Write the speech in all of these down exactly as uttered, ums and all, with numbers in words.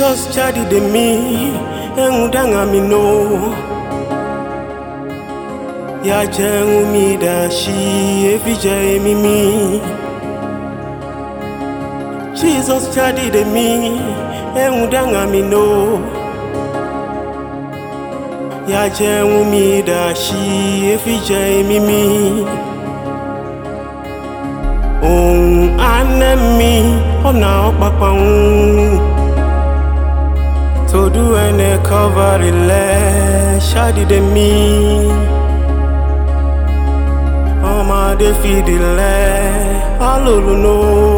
Jesus chadi de mi engudanga mino ya jengu mi da shi efija emimi. Jesus chadi de mi engudanga mino ya jengu mi da shi efija emimi. On anemi ona okpapa to do any cover le shadi de mi ama de feed le alulu no.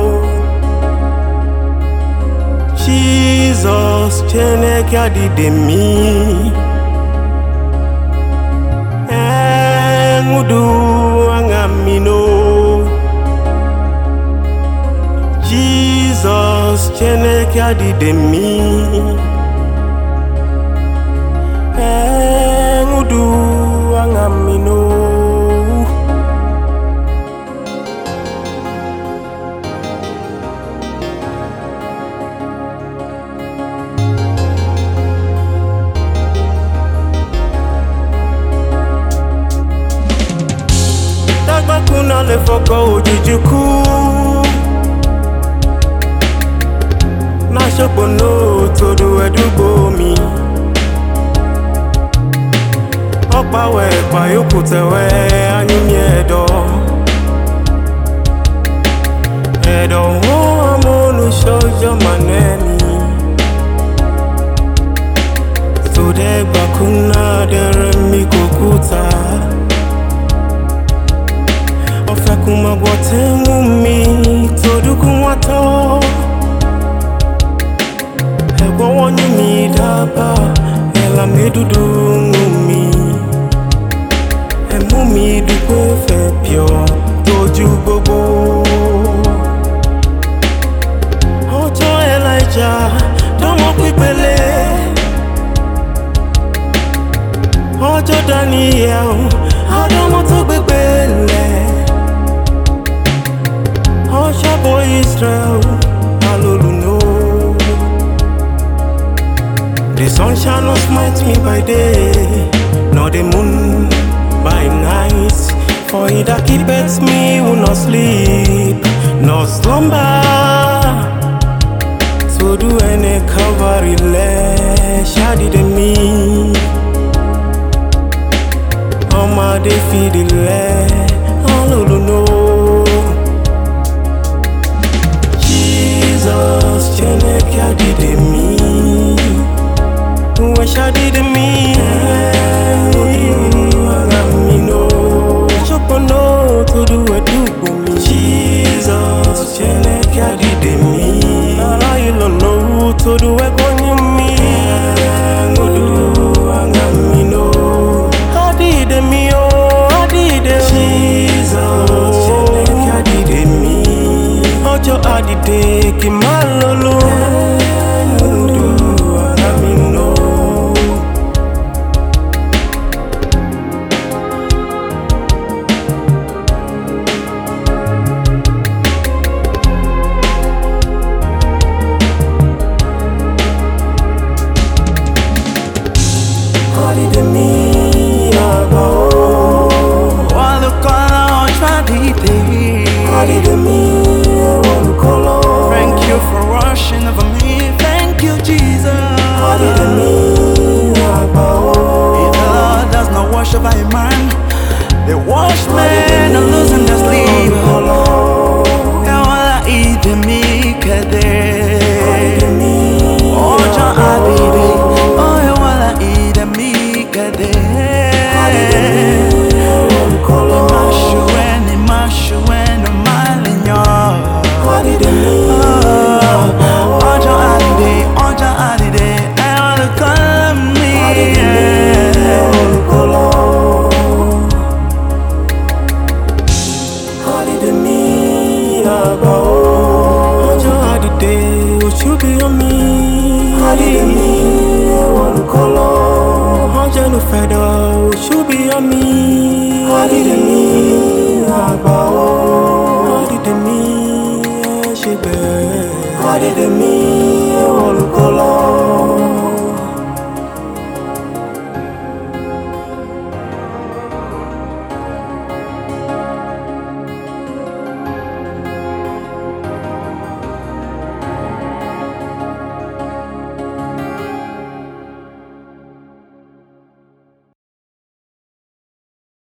Jesus chene kadi de mi engudu angamino. Jesus chene kadi de mi engudu angamino. Dagba kuna le foko ujujuku na shokbo no to do edugo mi. Opa we pa yoku tewe anyumi edo edo ho amonu shojo maneni. So dagba kuna dere mi kokuta ofe kuma botengu mi to do kunwato. Ego wonyi mi daba ela medudu ngumi emu mi dupe fe pio toju gbogbo. Ojo Elijah domo pipele ojo Daniel adomo to gbebele ojo boy Israel alolu no. The sun shall not smite me by day, nor the moon by night. For he that keepeth me will not sleep, nor slumber. So do any cover le shadi de me. On my day feed le all no. Jesus chene kadi de me. Who shadi de mi angamino chopono to do edugo mi. Jesus chene kadi de mi ala ilo no to do egonyi mi ngudu angamino adi de mi o adi de Jesus chene kadi de mi ojo adi de kimalolo. Thank you for washing over me. Thank you, Jesus. If the Lord does not wash over a man, they wash men and losing their sleep. Ewala ide mi kede, ojo adide, oh ewala ide mi kede. Imashuwen, imashuwen, umalinyo. Ojo adide, ojo adide, I wanna call me. Adide mi aba ojo adide oshubi omi. Adide mi olukolo ojo no fedo oshubi omi. Adide mi aba adide mi shebe. Adide mi